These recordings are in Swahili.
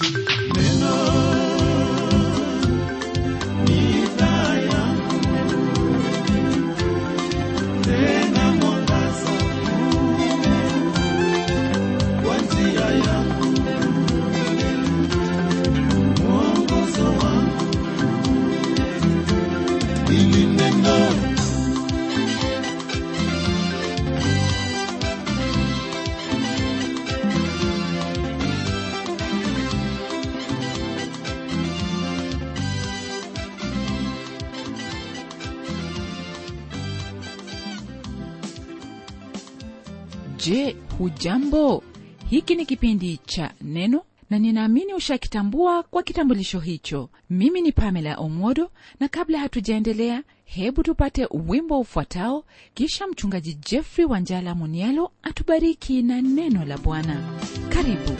Je, hujambo? Hiki ni kipindi cha Neno na ninaamini ushakitambua kwa kitambulisho hicho. Mimi ni Pamela Omodo, na kabla hatujaendelea, hebu tupate wimbo ufuatao, kisha mchungaji Jeffrey Wanjala Munialo atubariki na neno la Bwana. Karibu.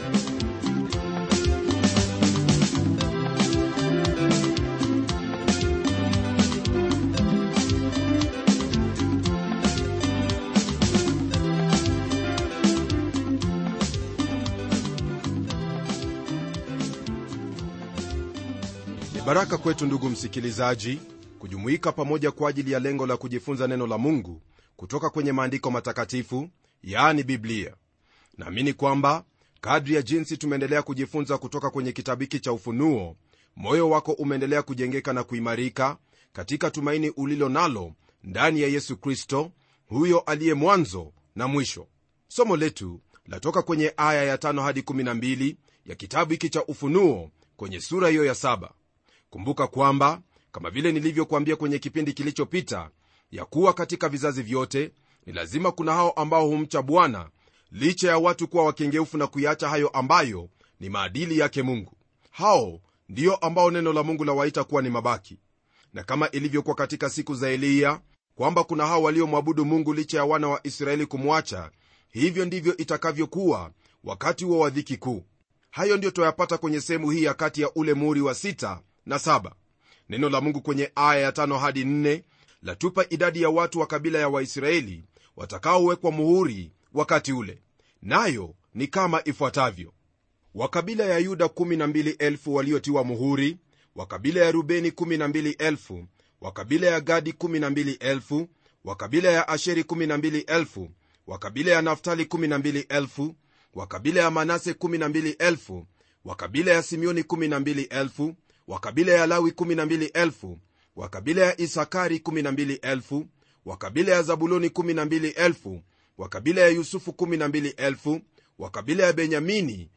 Baraka kwetu ndugu msikilizaji, kujumuika pamoja kwa ajili ya lengo la kujifunza neno la Mungu kutoka kwenye maandiko matakatifu, yaani Biblia. Naamini kwamba kadri ya jinsi tumeendelea kujifunza kutoka kwenye kitabu hiki cha Ufunuo, moyo wako umeendelea kujengeka na kuimarika katika tumaini ulilo nalo ndani ya Yesu Kristo, huyo aliye mwanzo na mwisho. Somo letu latoka kwenye aya ya 5 hadi 12 ya kitabu hiki cha Ufunuo kwenye sura hiyo ya 7. Kumbuka kwamba kama vile nilivyokuambia kwenye kipindi kilichopita, ya kuwa katika vizazi vyote ni lazima kuna hao ambao humcha Bwana, licha ya watu kuwa wakengeufu na kuiacha hayo ambayo ni maadili yake Mungu. Hao ndio ambao neno la Mungu lawaita kuwa ni mabaki. Na kama ilivyokuwa katika siku za Eliya kwamba kuna hao waliomwabudu Mungu licha ya wana wa Israeli kumwacha, hivyo ndivyo itakavyokuwa wakati wa dhiki kuu. Hayo ndio tuyapata kwenye sehemu hii ya kati ya ule muhuri wa 6 na 7. Neno la Mungu kwenye aya ya 5 hadi 4 latupa idadi ya watu wa kabila ya Waisraeli watakaowekwa muhuri wakati ule, nayo ni kama ifuatavyo: wa kabila ya Yuda 12,000 waliotiwa muhuri, wa kabila ya Rubeni 12,000, wa kabila ya Gadi 12,000, wa kabila ya Asheri 12,000, wa kabila ya Naftali 12,000, wa kabila ya Manase 12,000, wa kabila ya Simeoni 12,000, wa kabila ya Lawi 12,000, wa kabila ya Isakari 12,000, wa kabila ya Zabuloni 12,000, wa kabila ya Yusufu 12,000, wa kabila ya Benyamini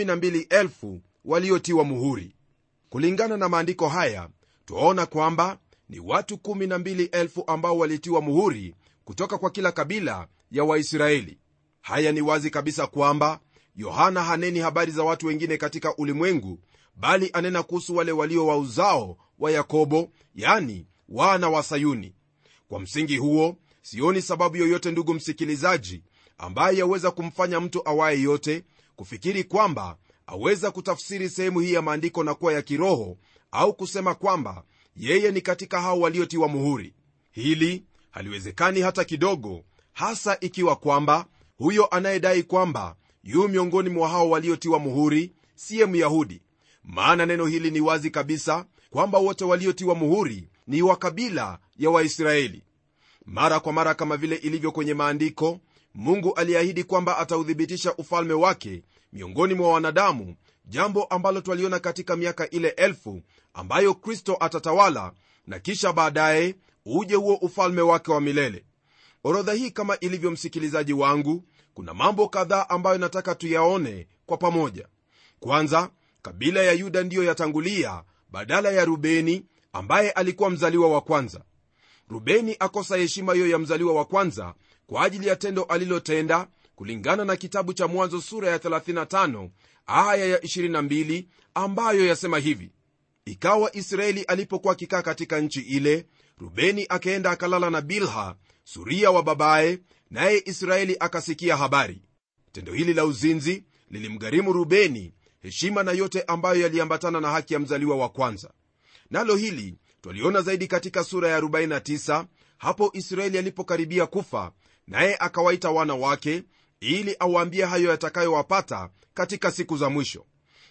12,000 waliotiwa muhuri. Kulingana na maandiko haya, tuona kwamba ni watu 12,000 ambao walitiwa muhuri kutoka kwa kila kabila ya Waisraeli. Haya ni wazi kabisa kwamba Yohana haneni habari za watu wengine katika ulimwengu, bali anena kuhusu wale walio wa uzao wa Yakobo, yani wana wa Sayuni. Kwa msingi huo, sioni sababu yoyote, ndugu msikilizaji, ambaye yaweza kumfanya mtu awaye yote kufikiri kwamba aweza kutafsiri sehemu hii ya maandiko na kuwa ya kiroho, au kusema kwamba yeye ni katika hao waliotiwa muhuri. Hili haliwezekani hata kidogo, hasa ikiwa kwamba huyo anayedai kwamba yu miongoni mwa hao waliotiwa muhuri siye Myahudi. Maana neno hili ni wazi kabisa kwamba wote waliotiwa muhuri ni wa kabila ya Waisraeli. Mara kwa mara, kama vile ilivyo kwenye maandiko, Mungu aliahidi kwamba ataudhibitisha ufalme wake miongoni mwa wanadamu, jambo ambalo twaliona katika miaka ile 1000 ambayo Kristo atatawala, na kisha baadaye uje huo ufalme wake wa milele. Orodha hii, kama ilivyo msikilizaji wangu, kuna mambo kadhaa ambayo nataka tuyaone kwa pamoja. Kwanza, kabila ya Yuda ndiyo yatangulia badala ya Rubeni ambaye alikuwa mzaliwa wa kwanza. Rubeni akosa heshima hiyo ya mzaliwa wa kwanza kwa ajili ya tendo alilotenda, kulingana na kitabu cha Mwanzo sura ya 35 aya ya 22, ambayo yasema hivi: ikawa Israeli alipokuwa akikaa katika nchi ile, Rubeni akaenda akalala na Bilha suria wa babaye, naye Israeli akasikia habari. Tendo hili la uzinzi lilimgharimu Rubeni heshima na yote ambayo yaliambatana na haki ya mzaliwa wa kwanza. Nalo hili twaliona zaidi katika sura ya 49, hapo Israeli alipokaribia kufa, naye akawaita wana wake ili awaambie hayo yatakayowapata katika siku za mwisho.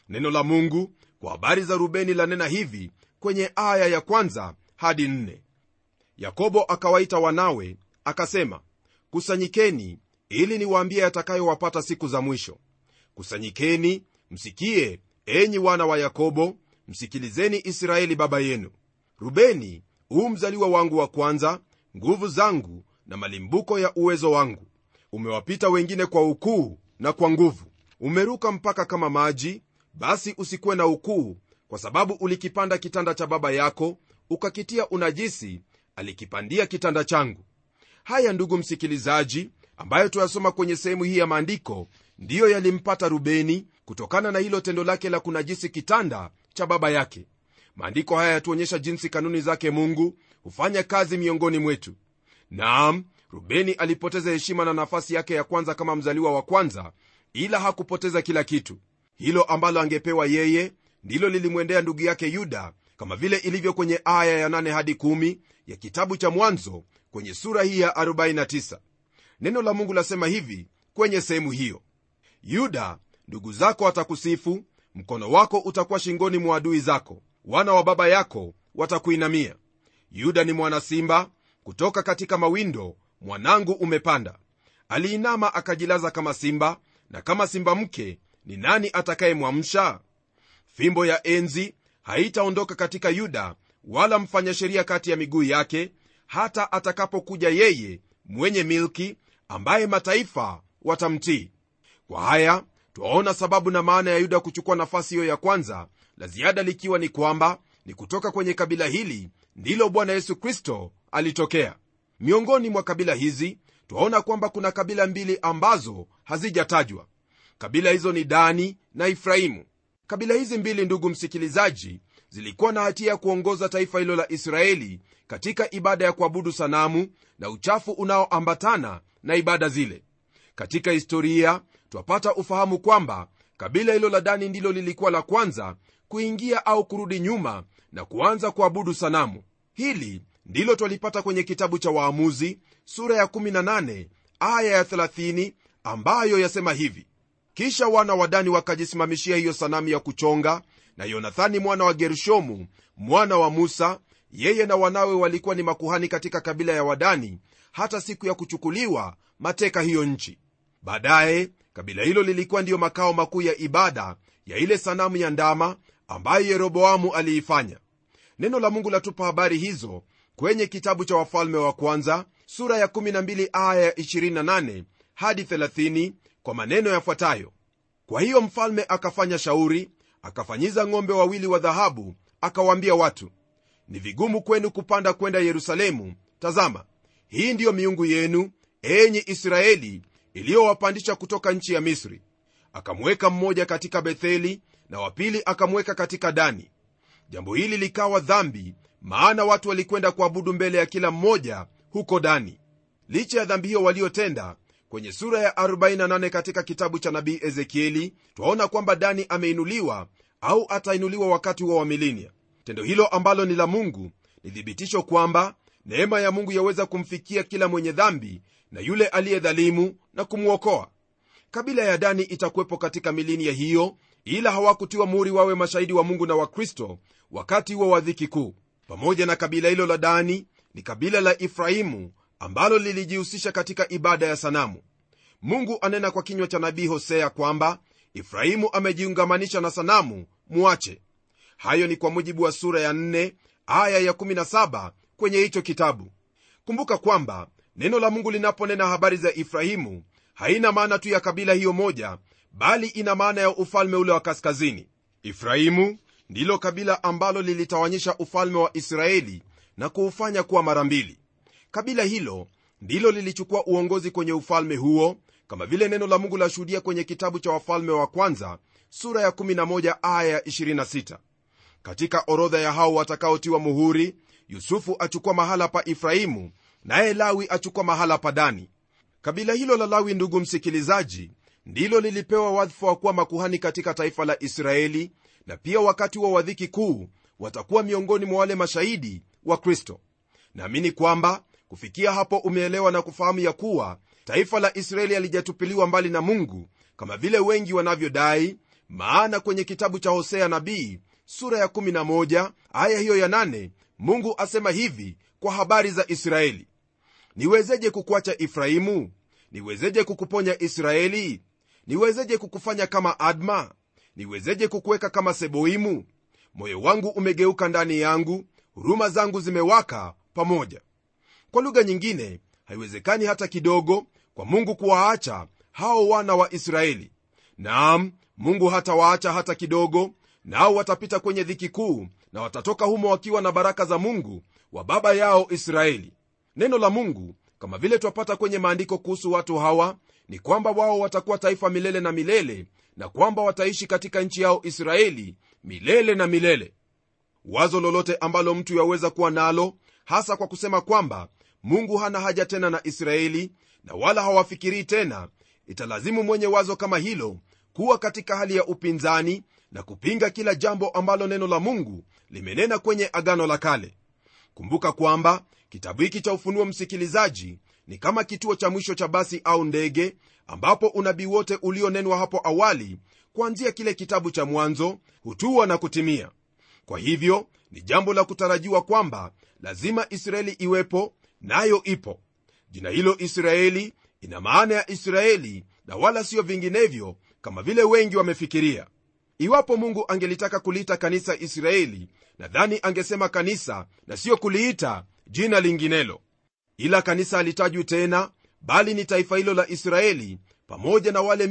Neno la Mungu kwa habari za Rubeni lanena hivi kwenye aya ya 1 hadi 4: Yakobo akawaita wanawe akasema, kusanyikeni ili niwaambie yatakayowapata siku za mwisho. Kusanyikeni msikie, enyi wana wa Yakobo, msikilizeni Israeli baba yenu. Rubeni mzaliwa wangu wa kwanza, nguvu zangu na malimbuko ya uwezo wangu. Umewapita wengine kwa ukuu na kwa nguvu. Umeruka mpaka kama maji, basi usikuwe na ukuu, kwa sababu ulikipanda kitanda cha baba yako, ukakitia unajisi, alikipandia kitanda changu. Haya ndugu msikilizaji, ambayo tuyasoma kwenye sehemu hii ya maandiko, ndiyo yalimpata Rubeni kutokana na hilo tendo lake la kunajisi kitanda cha baba yake. Maandiko haya yatuonyesha jinsi kanuni zake Mungu hufanya kazi miongoni mwetu. Naam, Rubeni alipoteza heshima na nafasi yake ya kwanza kama mzaliwa wa kwanza, ila hakupoteza kila kitu. Hilo ambalo angepewa yeye ndilo lilimwendea ndugu yake Yuda, kama vile ilivyo kwenye aya ya 8 hadi 10 ya kitabu cha Mwanzo kwenye sura hii ya 49. Neno la Mungu lasema hivi kwenye sehemu hiyo: Yuda, ndugu zako watakusifu, mkono wako utakuwa shingoni mwa adui zako, wana wa baba yako watakuinamia. Yuda ni mwana simba, kutoka katika mawindo mwanangu umepanda. Aliinama akajilaza kama simba, na kama simba mke ni nani atakayemwamsha? Fimbo ya enzi haitaondoka katika Yuda, wala mfanya sheria kati ya miguu yake, hata atakapokuja yeye mwenye milki, ambaye mataifa watamtii. Kwa haya twaona sababu na maana ya Yuda kuchukua nafasi hiyo ya kwanza, la ziada likiwa ni kwamba ni kutoka kwenye kabila hili ndilo Bwana Yesu Kristo alitokea. Miongoni mwa kabila hizi twaona kwamba kuna kabila mbili ambazo hazijatajwa. Kabila hizo ni Dani na Efraimu. Kabila hizi mbili, ndugu msikilizaji, zilikuwa na hatia ya kuongoza taifa hilo la Israeli katika ibada ya kuabudu sanamu na uchafu unaoambatana na ibada zile. Katika historia twapata ufahamu kwamba kabila hilo la Dani ndilo lilikuwa la kwanza kuingia au kurudi nyuma na kuanza kuabudu sanamu. Hili ndilo twalipata kwenye kitabu cha Waamuzi sura ya 18 aya ya 30, ambayo yasema hivi: kisha wana wa Dani wakajisimamishia hiyo sanamu ya kuchonga, na Yonathani mwana wa Gershomu mwana wa Musa, yeye na wanawe walikuwa ni makuhani katika kabila ya Wadani, hata siku ya kuchukuliwa mateka hiyo nchi. Baadaye kabila hilo lilikuwa ndiyo makao makuu ya ibada ya ile sanamu ya ndama ambayo Yeroboamu aliifanya. Neno la Mungu latupa habari hizo kwenye kitabu cha Wafalme wa kwanza sura ya 12 aya ya 28 hadi 30 kwa maneno yafuatayo: kwa hiyo mfalme akafanya shauri, akafanyiza ng'ombe wawili wa dhahabu, akawaambia watu, ni vigumu kwenu kupanda kwenda Yerusalemu. Tazama, hii ndiyo miungu yenu, enyi Israeli, iliyowapandisha kutoka nchi ya Misri. Akamweka mmoja katika Betheli na wapili akamweka katika Dani. Jambo hili likawa dhambi, maana watu walikwenda kuabudu mbele ya kila mmoja huko Dani. Licha ya dhambi hiyo waliotenda, kwenye sura ya 48 katika kitabu cha nabii Ezekieli twaona kwamba Dani ameinuliwa au atainuliwa wakati wa milenia. Tendo hilo ambalo ni la Mungu ni thibitisho kwamba neema ya Mungu yaweza kumfikia kila mwenye dhambi na yule aliyedhalimu na kumwokoa. Kabila ya Dani itakuwepo katika milenia hiyo, ila hawakutiwa muhuri wawe mashahidi wa Mungu na wa Kristo wakati huo wa dhiki kuu. Pamoja na kabila hilo la Dani ni kabila la Efraimu ambalo lilijihusisha katika ibada ya sanamu. Mungu anena kwa kinywa cha nabii Hosea kwamba Efraimu amejiungamanisha na sanamu, muache. Hayo ni kwa mujibu wa sura ya 4 aya ya 17 kwenye hicho kitabu. Kumbuka kwamba neno la Mungu linaponena habari za Efraimu haina maana tu ya kabila hiyo moja, bali ina maana ya ufalme ule wa kaskazini. Efraimu ndilo kabila ambalo lilitawanyisha ufalme wa Israeli na kuufanya kuwa mara mbili. Kabila hilo ndilo lilichukua uongozi kwenye ufalme huo, kama vile neno la Mungu lashuhudia kwenye kitabu cha Wafalme wa kwanza sura ya 11 aya ya 26. Katika orodha ya hao watakaotiwa muhuri, Yusufu achukua mahala pa Efraimu, naye Lawi achukua mahala pa Dani. Kabila hilo la Lawi, ndugu msikilizaji, ndilo lilipewa wadhifa wa kuwa makuhani katika taifa la Israeli, na pia wakati wa dhiki kuu watakuwa miongoni mwa wale mashahidi wa Kristo. Naamini kwamba kufikia hapo umeelewa na kufahamu ya kuwa taifa la Israeli halijatupiliwa mbali na Mungu kama vile wengi wanavyodai, maana kwenye kitabu cha Hosea nabii sura ya 11 aya hiyo ya 8 Mungu asema hivi kwa habari za Israeli: niwezeje kukuacha Efraimu? Niwezeje kukuponya Israeli? Niwezeje kukufanya kama Adma? Niwezeje kukuweka kama Seboimu? Moyo wangu umegeuka ndani yangu, huruma zangu zimewaka pamoja. Kwa lugha nyingine, haiwezekani hata kidogo kwa Mungu kuwaacha hao wana wa Israeli. Naam, Mungu hatawaacha hata kidogo, nao watapita kwenye dhiki kuu na watatoka humo wakiwa na baraka za Mungu wa baba yao Israeli. Neno la Mungu kama vile twapata kwenye maandiko kuhusu watu hawa ni kwamba wao watakuwa taifa milele na milele, na kwamba wataishi katika nchi yao Israeli milele na milele. Wazo lolote ambalo mtu yaweza kuwa nalo, hasa kwa kusema kwamba Mungu hana haja tena na Israeli na wala hawafikirii tena, italazimu mwenye wazo kama hilo kuwa katika hali ya upinzani na kupinga kila jambo ambalo neno la Mungu limenena kwenye Agano la Kale. Kumbuka kwamba kitabu hiki cha Ufunuo, msikilizaji, ni kama kituo cha mwisho cha basi au ndege, ambapo unabii wote ulionenwa hapo awali kuanzia kile kitabu cha Mwanzo hutua na kutimia. Kwa hivyo ni jambo la kutarajiwa kwamba lazima Israeli iwepo, nayo ipo. Jina hilo Israeli ina maana ya Israeli na wala sio vinginevyo kama vile wengi wamefikiria. Iwapo Mungu angelitaka kuliita kanisa Israeli, nadhani angesema kanisa na sio kuliita jina linginelo. Ila kanisa halitajwi tena, bali ni taifa hilo la Israeli pamoja na wale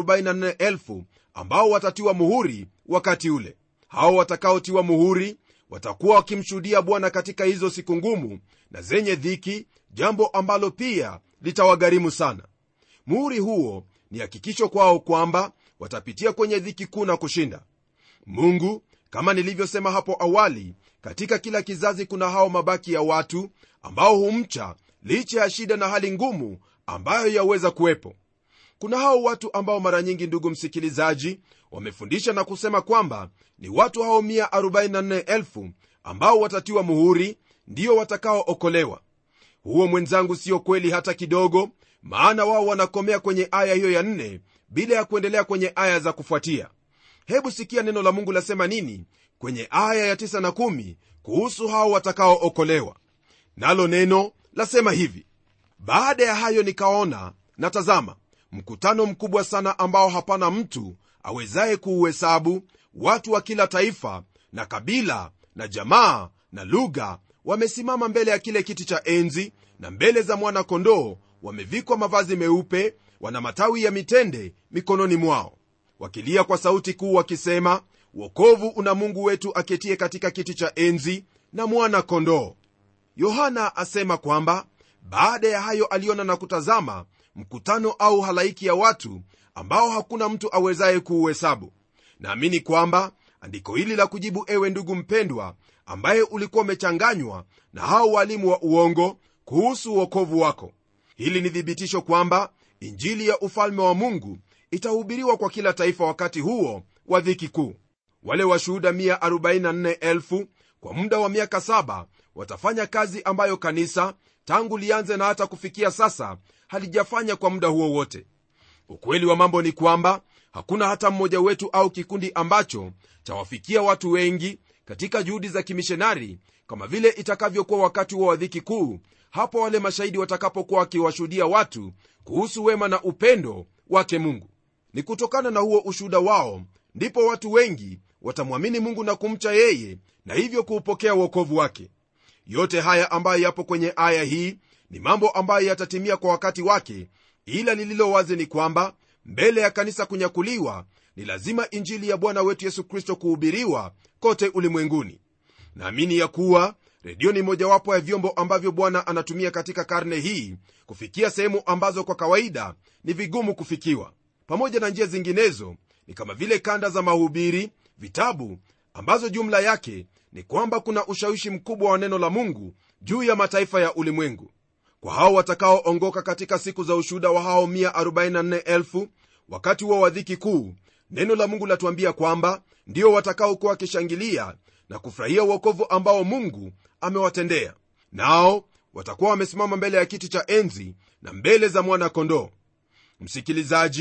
144,000 ambao watatiwa muhuri wakati ule. Hao watakaotiwa muhuri watakuwa wakimshuhudia Bwana katika hizo siku ngumu na zenye dhiki, jambo ambalo pia litawagharimu sana. Muhuri huo ni hakikisho kwao kwamba watapitia kwenye dhiki kuu na kushinda. Mungu, kama nilivyosema hapo awali, katika kila kizazi kuna hao mabaki ya watu ambao humcha licha ya shida na hali ngumu ambayo yaweza kuwepo. Kuna hao watu ambao mara nyingi, ndugu msikilizaji, wamefundisha na kusema kwamba ni watu hao 144,000 ambao watatiwa muhuri ndio watakaookolewa. Huo, mwenzangu, sio kweli hata kidogo, maana wao wanakomea kwenye aya hiyo ya 4 bila ya kuendelea kwenye aya za kufuatia. Hebu sikia neno la Mungu lasema nini kwenye aya ya 9 na 10 kuhusu hao watakaookolewa. Nalo neno lasema hivi: baada ya hayo nikaona, na tazama, mkutano mkubwa sana ambao hapana mtu awezaye kuuhesabu, watu wa kila taifa na kabila na jamaa na lugha, wamesimama mbele ya kile kiti cha enzi na mbele za mwana-kondoo, wamevikwa mavazi meupe, wana matawi ya mitende mikononi mwao, wakilia kwa sauti kuu wakisema, wokovu una Mungu wetu aketie katika kiti cha enzi na mwana-kondoo. Yohana asema kwamba baada ya hayo aliona na kutazama mkutano au halaiki ya watu ambao hakuna mtu awezaye kuuhesabu. Naamini kwamba andiko hili la kujibu, ewe ndugu mpendwa, ambaye ulikuwa umechanganywa na hao walimu wa uongo kuhusu wokovu wako, hili ni thibitisho kwamba injili ya ufalme wa Mungu itahubiriwa kwa kila taifa wakati huo wa dhiki kuu. Wale washuhuda 144,000 kwa muda wa miaka 7 watafanya kazi ambayo kanisa tangu lianze na hata kufikia sasa halijafanya kwa muda huo wote. Ukweli wa mambo ni kwamba hakuna hata mmoja wetu au kikundi ambacho chawafikia watu wengi katika juhudi za kimishonari kama vile itakavyokuwa wakati wa dhiki kuu, hapo wale mashahidi watakapokuwa wakiwashuhudia watu kuhusu wema na upendo wake Mungu. Ni kutokana na huo ushuhuda wao ndipo watu wengi watamwamini Mungu na kumcha yeye, na hivyo kuupokea wokovu wake. Yote haya ambayo yapo kwenye aya hii ni mambo ambayo yatatimia kwa wakati wake, ila lililo wazi ni kwamba mbele ya kanisa kunyakuliwa ni lazima injili ya Bwana wetu Yesu Kristo kuhubiriwa kote ulimwenguni. Naamini ya kuwa redio ni mojawapo ya vyombo ambavyo Bwana anatumia katika karne hii kufikia sehemu ambazo kwa kawaida ni vigumu kufikiwa. Pamoja na njia zinginezo ni kama vile kanda za mahubiri, vitabu ambazo jumla yake ni kwamba kuna ushawishi mkubwa wa neno la Mungu juu ya mataifa ya ulimwengu. Kwa hao watakaoongoka katika siku za ushuhuda wa hao 144,000 wakati wa dhiki kuu, neno la Mungu latuambia kwamba ndio watakaokuwa wakishangilia na kufurahia wokovu ambao Mungu amewatendea. Nao watakuwa wamesimama mbele ya kiti cha enzi na mbele za mwana-kondoo. Msikilizaji,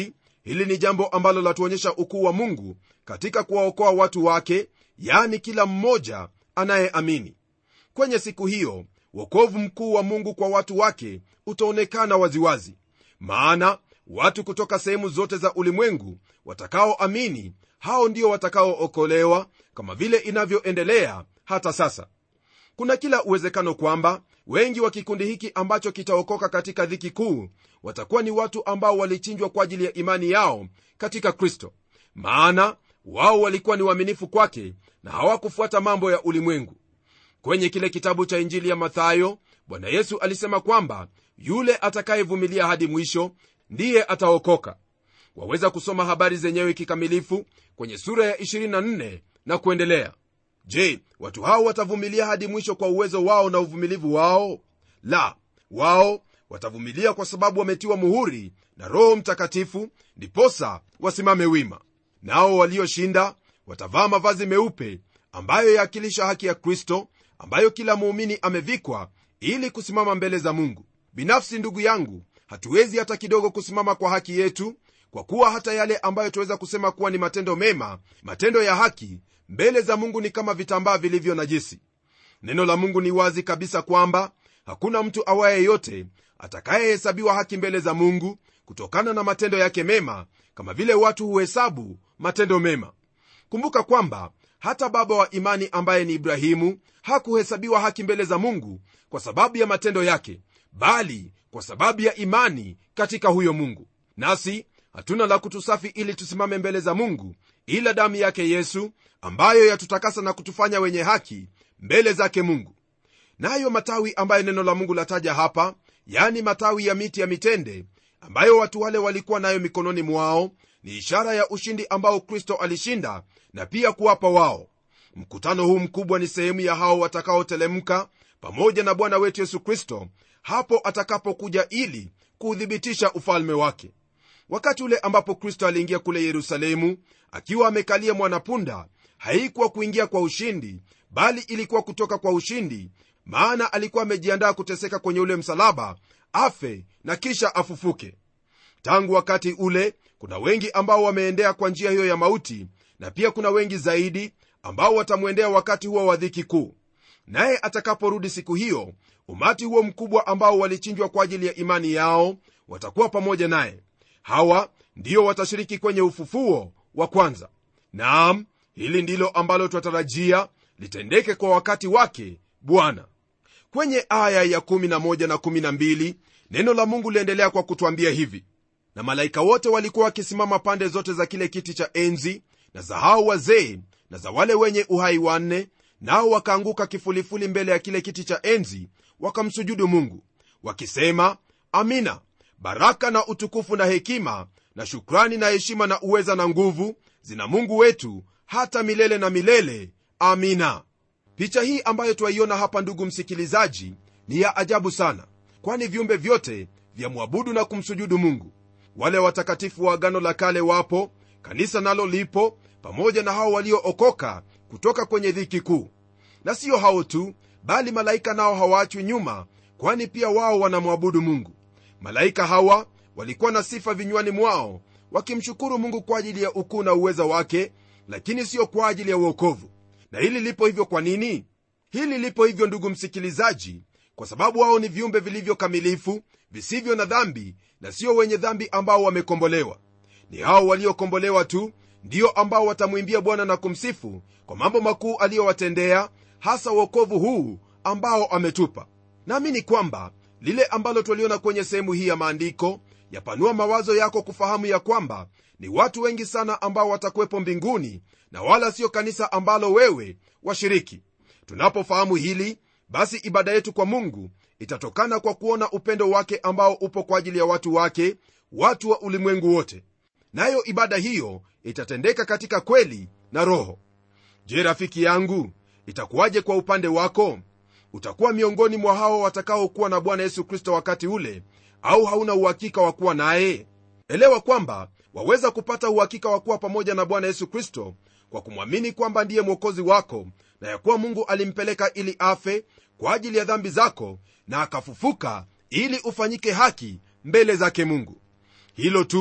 Hili ni jambo ambalo latuonyesha ukuu wa Mungu katika kuwaokoa watu wake, yani kila mmoja anayeamini. Kwenye siku hiyo wokovu mkuu wa Mungu kwa watu wake utaonekana waziwazi, maana watu kutoka sehemu zote za ulimwengu watakaoamini, hao ndio watakaookolewa, kama vile inavyoendelea hata sasa. Kuna kila uwezekano kwamba wengi wa kikundi hiki ambacho kitaokoka katika dhiki kuu watakuwa ni watu ambao walichinjwa kwa ajili ya imani yao katika Kristo, maana wao walikuwa ni waaminifu kwake na hawakufuata mambo ya ulimwengu. Kwenye kile kitabu cha Injili ya Mathayo, Bwana Yesu alisema kwamba yule atakayevumilia hadi mwisho ndiye ataokoka. Waweza kusoma habari zenyewe kikamilifu kwenye sura ya 24 na kuendelea. Je, watu hao watavumilia hadi mwisho kwa uwezo wao na uvumilivu wao? La, wao watavumilia kwa sababu wametiwa muhuri na Roho Mtakatifu, ndiposa wasimame wima. Nao walioshinda watavaa mavazi meupe ambayo yakilisha haki ya Kristo, ambayo kila muumini amevikwa ili kusimama mbele za Mungu. Binafsi ndugu yangu, hatuwezi hata kidogo kusimama kwa haki yetu, kwa kuwa hata yale ambayo tuweza kusema kuwa ni matendo mema, matendo ya haki, mbele za Mungu ni kama vitambaa vilivyo najisi. Neno la Mungu ni wazi kabisa kwamba hakuna mtu awaye yote atakayehesabiwa haki mbele za Mungu kutokana na matendo yake mema, kama vile watu huhesabu matendo mema. Kumbuka kwamba hata baba wa imani ambaye ni Ibrahimu hakuhesabiwa haki mbele za Mungu kwa sababu ya matendo yake, bali kwa sababu ya imani katika huyo Mungu. Nasi hatuna la kutusafi ili tusimame mbele za Mungu ila damu yake Yesu, ambayo yatutakasa na kutufanya wenye haki mbele zake Mungu. Nayo matawi ambayo neno la Mungu lataja hapa, yani matawi ya miti ya mitende ambayo watu wale walikuwa nayo mikononi mwao, ni ishara ya ushindi ambao Kristo alishinda na pia kuwapa wao. Mkutano huu mkubwa ni sehemu ya hao watakaotelemka pamoja na Bwana wetu Yesu Kristo hapo atakapokuja ili kuuthibitisha ufalme wake. Wakati ule ambapo Kristo aliingia kule Yerusalemu akiwa amekalia mwanapunda, haikuwa kuingia kwa ushindi, bali ilikuwa kutoka kwa ushindi, maana alikuwa amejiandaa kuteseka kwenye ule msalaba, afe na kisha afufuke. Tangu wakati ule kuna wengi ambao wameendea kwa njia hiyo ya mauti, na pia kuna wengi zaidi ambao watamwendea wakati huo wa dhiki kuu. Naye atakaporudi siku hiyo, umati huo mkubwa ambao walichinjwa kwa ajili ya imani yao watakuwa pamoja naye. Hawa ndio watashiriki kwenye ufufuo wa kwanza. Naam, hili ndilo ambalo twatarajia litendeke kwa wakati wake Bwana. Kwenye aya ya 11 na 12 neno la Mungu liendelea kwa kutuambia hivi: na malaika wote walikuwa wakisimama pande zote za kile kiti cha enzi na za hao wazee na za wale wenye uhai wanne, nao wakaanguka kifulifuli mbele ya kile kiti cha enzi, wakamsujudu Mungu wakisema, Amina. Baraka na utukufu na hekima na shukrani na heshima na uweza na nguvu zina Mungu wetu hata milele na milele. Amina. Picha hii ambayo twaiona hapa, ndugu msikilizaji, ni ya ajabu sana, kwani viumbe vyote vyamwabudu na kumsujudu Mungu. Wale watakatifu wa Agano la Kale wapo, kanisa nalo lipo, pamoja na hao waliookoka kutoka kwenye dhiki kuu. Na sio hao tu, bali malaika nao hawaachwi nyuma, kwani pia wao wanamwabudu Mungu. Malaika hawa walikuwa na sifa vinywani mwao, wakimshukuru Mungu kwa ajili ya ukuu na uweza wake, lakini sio kwa ajili ya wokovu. Na hili lipo hivyo kwa nini? Hili lipo hivyo, ndugu msikilizaji, kwa sababu wao ni viumbe vilivyo kamilifu, visivyo na dhambi, na sio wenye dhambi ambao wamekombolewa. Ni hao waliokombolewa tu ndio ambao watamwimbia Bwana na kumsifu kwa mambo makuu aliyowatendea, hasa wokovu huu ambao ametupa. Naamini kwamba lile ambalo tuliona kwenye sehemu hii ya maandiko yapanua mawazo yako kufahamu ya kwamba ni watu wengi sana ambao watakuwepo mbinguni, na wala sio kanisa ambalo wewe washiriki. Tunapofahamu hili, basi ibada yetu kwa Mungu itatokana kwa kuona upendo wake ambao upo kwa ajili ya watu wake, watu wa ulimwengu wote. Nayo ibada hiyo itatendeka katika kweli na roho. Je, rafiki yangu, itakuwaje kwa upande wako? Utakuwa miongoni mwa hao watakaokuwa na Bwana Yesu Kristo wakati ule, au hauna uhakika wa kuwa naye? Elewa kwamba waweza kupata uhakika wa kuwa pamoja na Bwana Yesu Kristo kwa kumwamini kwamba ndiye mwokozi wako, na ya kuwa Mungu alimpeleka ili afe kwa ajili ya dhambi zako, na akafufuka ili ufanyike haki mbele zake Mungu. Hilo tu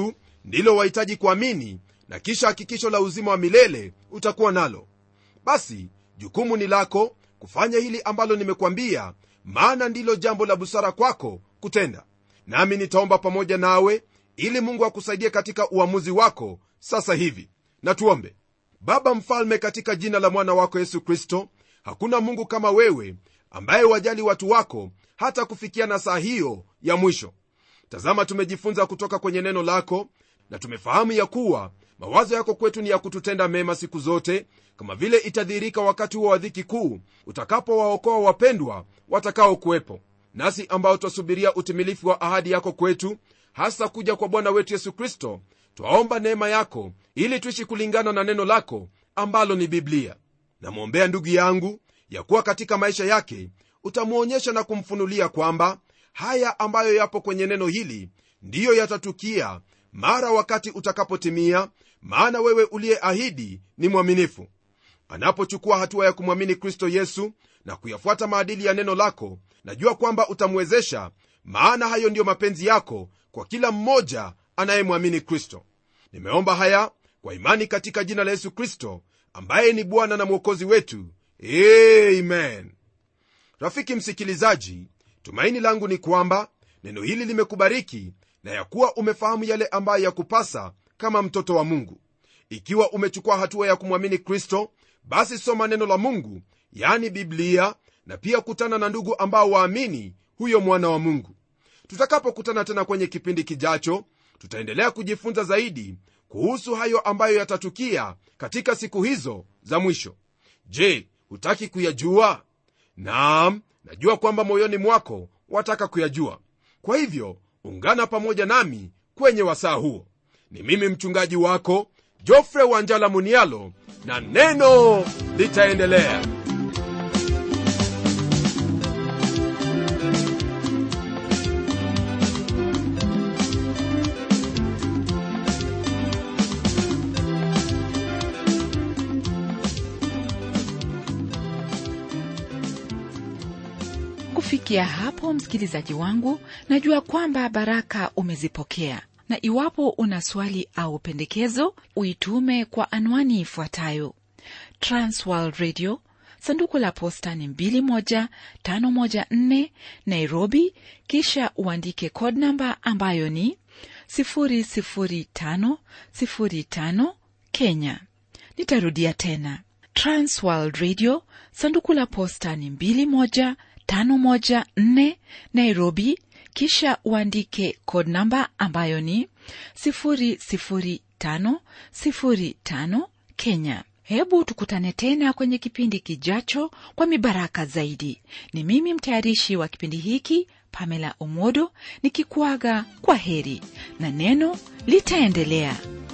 ndilo wahitaji kuamini, na kisha hakikisho la uzima wa milele utakuwa nalo. Basi jukumu ni lako kufanya hili ambalo nimekuambia, maana ndilo jambo la busara kwako kutenda. Nami nitaomba pamoja nawe ili Mungu akusaidie katika uamuzi wako sasa hivi. Na tuombe. Baba mfalme, katika jina la mwana wako Yesu Kristo, hakuna Mungu kama wewe ambaye wajali watu wako hata kufikia na saa hiyo ya mwisho. Tazama, tumejifunza kutoka kwenye neno lako na tumefahamu ya kuwa mawazo yako kwetu ni ya kututenda mema siku zote, kama vile itadhihirika wakati huo wa dhiki kuu utakapowaokoa wapendwa watakao kuwepo. Nasi ambao twasubiria utimilifu wa ahadi yako kwetu, hasa kuja kwa Bwana wetu Yesu Kristo, twaomba neema yako ili tuishi kulingana na neno lako ambalo ni Biblia. Namwombea ndugu yangu ya kuwa katika maisha yake utamuonyesha na kumfunulia kwamba haya ambayo yapo kwenye neno hili ndiyo yatatukia mara wakati utakapotimia, maana wewe uliyeahidi ni mwaminifu. Anapochukua hatua ya kumwamini Kristo Yesu na kuyafuata maadili ya neno lako, najua kwamba utamwezesha, maana hayo ndiyo mapenzi yako kwa kila mmoja anayemwamini Kristo. Nimeomba haya kwa imani katika jina la Yesu Kristo, ambaye ni Bwana na Mwokozi wetu. Amen. Rafiki msikilizaji, tumaini langu ni kwamba neno hili limekubariki na ya kuwa umefahamu yale ambayo yakupasa kama mtoto wa Mungu. Ikiwa umechukua hatua ya kumwamini Kristo, basi soma neno la Mungu, yani Biblia, na pia kutana na ndugu ambao waamini huyo mwana wa Mungu. Tutakapokutana tena kwenye kipindi kijacho, tutaendelea kujifunza zaidi kuhusu hayo ambayo yatatukia katika siku hizo za mwisho. Je, hutaki kuyajua? Naam, najua kwamba moyoni mwako wataka kuyajua. Kwa hivyo ungana pamoja nami kwenye wasaa huo. Ni mimi mchungaji wako Geoffrey Wanjala Munialo, na neno litaendelea. Kufikia hapo, msikilizaji wangu, najua kwamba baraka umezipokea, na iwapo una swali au pendekezo, uitume kwa anwani ifuatayo: Transworld Radio, sanduku la posta ni 21514 Nairobi, kisha uandike code number ambayo ni 00505 Kenya. Nitarudia tena: Transworld Radio, sanduku la posta ni 21514 Nairobi, kisha uandike code number ambayo ni 00505 Kenya. Hebu tukutane tena kwenye kipindi kijacho kwa mibaraka zaidi. Ni mimi mtayarishi wa kipindi hiki, Pamela Omodo, nikikuaga kwa heri, na neno litaendelea.